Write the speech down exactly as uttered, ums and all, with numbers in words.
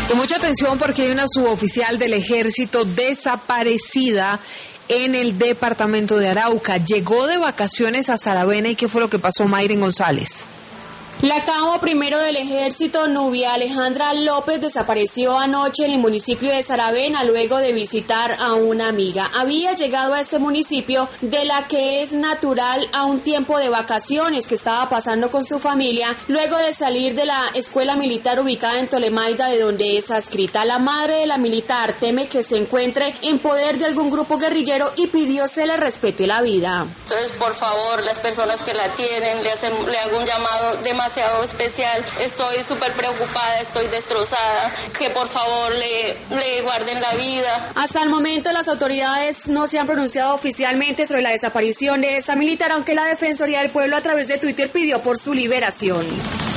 Y mucha atención porque hay una suboficial del ejército desaparecida en el departamento de Arauca. Llegó de vacaciones a Saravena. ¿Y qué fue lo que pasó, Mayren González? La cabo primero del ejército, Nubia Alejandra López, desapareció anoche en el municipio de Saravena luego de visitar a una amiga. Había llegado a este municipio de la que es natural a un tiempo de vacaciones que estaba pasando con su familia luego de salir de la escuela militar ubicada en Tolemaida, de donde es adscrita. La madre de la militar teme que se encuentre en poder de algún grupo guerrillero y pidió se le respete la vida. Entonces, por favor, las personas que la tienen, le, hacen, le hago un llamado de demasiado especial. Estoy súper preocupada, estoy destrozada, que por favor le, le guarden la vida. Hasta el momento las autoridades no se han pronunciado oficialmente sobre la desaparición de esta militar, aunque la Defensoría del Pueblo a través de Twitter pidió por su liberación.